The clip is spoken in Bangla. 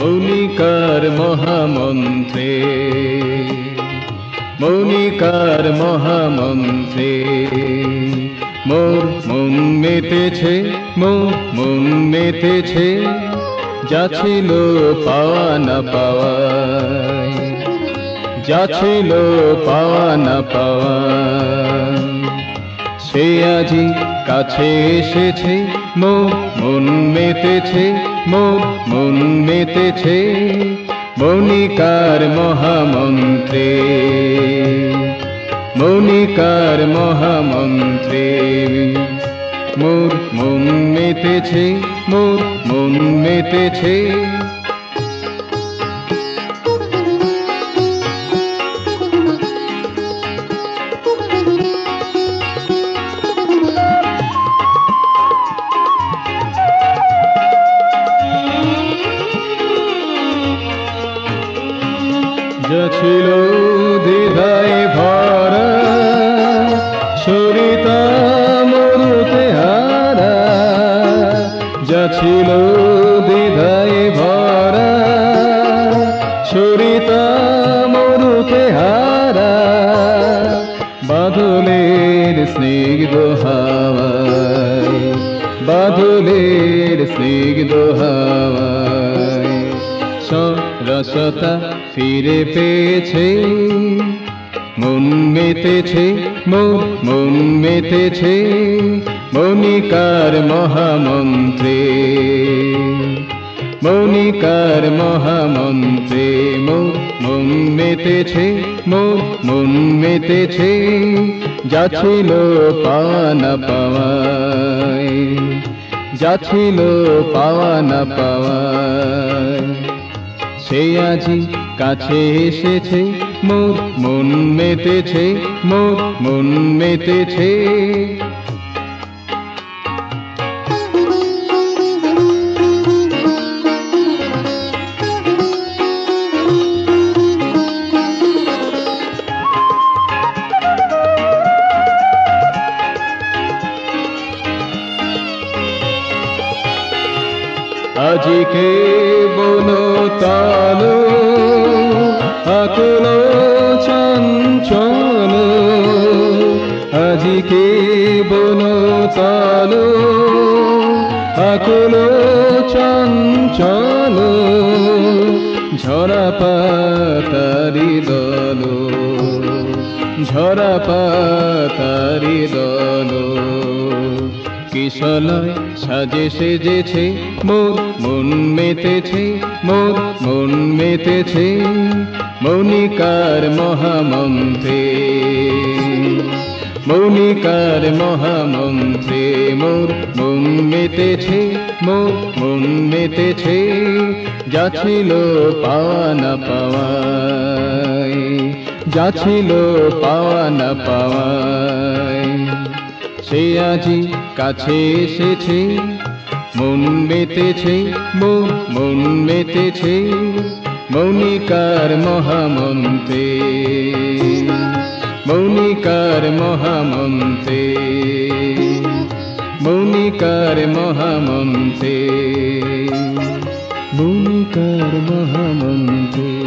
মৌনিকার মহামন্ত্রে, মৌনিকার মহামন্ত্রে মোর মন মেতেছে, মোর মন মেতেছে, যা ছিল পাওয়া না পাওয়া, যা ছিল পাওয়া না পাওয়া, সে আজি কাছে এসেছে, মোর মন মেতেছে, মোর মন মেতেছে, মৌনিকার মহামন্ত্রে, মৌনিকার মহামন্ত্রে মোর মন মেতেছে, মোর মন মেতেছে। যা ছিল দ্বিধায় ভরা, সরিতা মরুতে হারা, যা ছিল দ্বিধায় ভরা, সরিতা মরুতে হারা, বাদলের স্নিগ্ধ হাওয়ায়, বাদলের স্নিগ্ধ হাওয়ায় রসতা ফিরে পেয়েছে, মন মেতেছে, মোর মন মেতেছে, মৌনিকার মহামন্ত্রে, মৌনিকার মহামন্ত্রে মোর মন মেতেছে, মোর মন মেতেছে, যা ছিল পাওয়া না পাওয়ায়, যা ছিল পাওয়া না পাওয়ায়, সে আজি কাছে এসেছে, মোর মন মেতেছে, মোর মন মেতেছে। আজিকে বলো তালো আকুল চঞ্চল, আজিকে বলো তালো আকুল চঞ্চল, ঝরা পাতারি দল, ঝরা পাতারি দল, কিশলয় সাজে সেজেছে, মোর মন মেতেছে, মোর মন মেতেছে, মৌনিকার মহামন্ত্রে, মৌনিকার মহামন্ত্রে মোর মন মেতেছে, মোর মন মেতেছে, যা ছিল পাওয়া না পাওয়ায়, যা ছিল পাওয়া না পাওয়ায়, সে আজি কাছে এসেছে, মন মেতেছে, মোর মন মেতেছে, মৌনিকার মহামন্ত্রে, মৌনিকার মহামন্ত্রে, মৌনিকার মহামন্ত্রে, মৌনিকার মহামন্ত্রে।